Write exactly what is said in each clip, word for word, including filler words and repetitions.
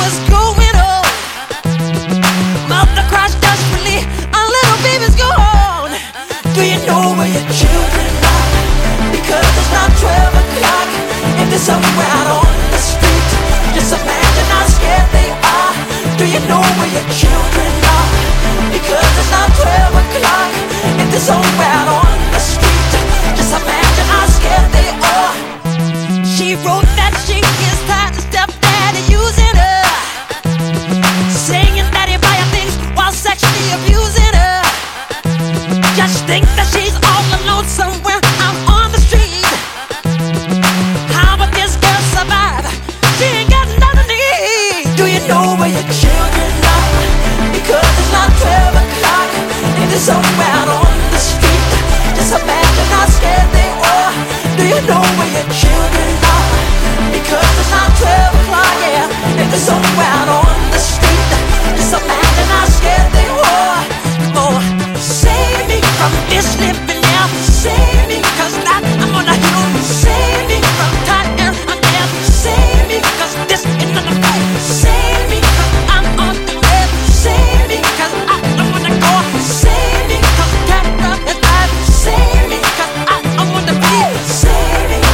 what's going on. Mother cries desperately, our little baby's gone. Do you know where your children are? Because it's not twelve o'clock and they're somewhere out on the street. Just imagine how scared they are. Do you know where your children are? Because it's not twelve o'clock and they're somewhere out on the street. Just imagine how scared they are. She wrote that she is tired of stepdaddy using her, saying that he buy her things while sexually abusing her. Just think that she's all alone somewhere out on the street. How would this girl survive? She ain't got nothing to eat. Do you know where your children are? Because it's not twelve o'clock and they're somewhere out on the street. Just imagine how scared they are. Do you know where your children are? Because it's not twelve o'clock, yeah, and they're somewhere out on the street. Just imagine how scared they are. Oh, save me from this living hell. Save me, cause that I'm on a hill. Save me from tired I'm dead. Save me, cause this is not a fight. Save me, cause I'm on the bed. Save me, cause I don't wanna go. Save me, cause terror is bad. Save me, cause I don't wanna be. Save me.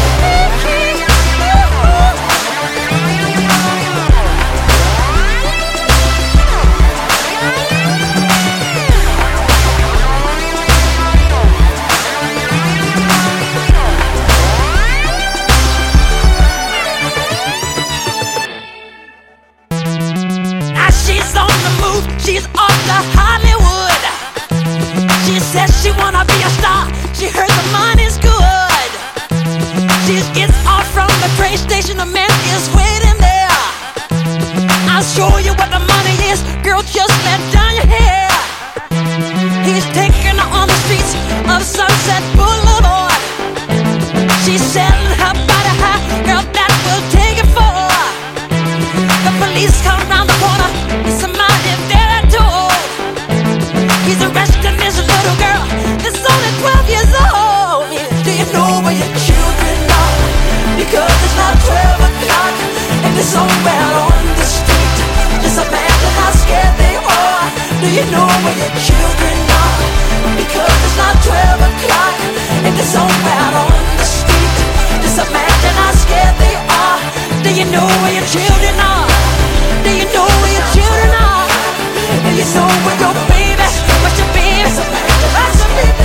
Now she's on the move, she's off to Hollywood. She says she wanna be a star, she heard the money's good. She gets off from the train station, a man is waiting there. I'll show you what the money is, girl, just let down your hair. He's taking her on the streets of Sunset Boulevard. She's selling her body high, girl, that will take it for. The police come round the corner, it's somebody there at all. He's arresting this little girl that's only twelve years old. Do you know where your children are? Because it's not twelve o'clock and they're somewhere out on the street. Just imagine how scared they are. Do you know where your children are? Because it's not twelve o'clock and they're somewhere out on the street. Just imagine how scared they are. Do you know where your children are? Do you know where your children are? Do you know where your baby, where's your baby, where's your baby?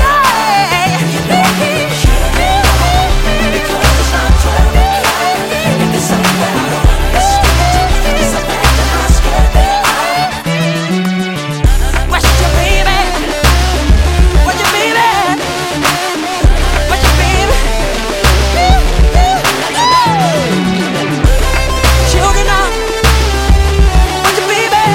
Because it's not twelve o'clock and they're somewhere out on the street. Just imagine how scared they are. Where's your baby? Where's your baby? Where's your baby? Children are. Where's your baby?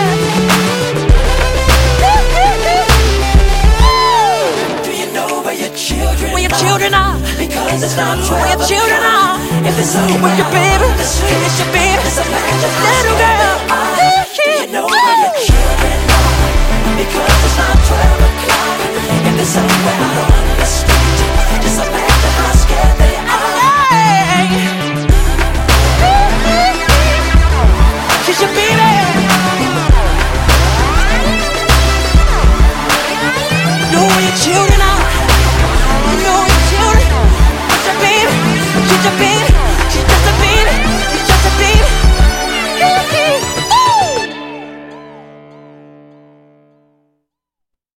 Do you know where your children are? Where your children are? Because it's not twelve. Where your children are? If it's somewhere where your baby? It's your baby. Little girl. Do you know where your children are? Because it's not twelve o'clock and they're somewhere out on the street. Just imagine how scared they are. She's your baby. Know where your children are. You know where your children. She's your baby. She's your baby.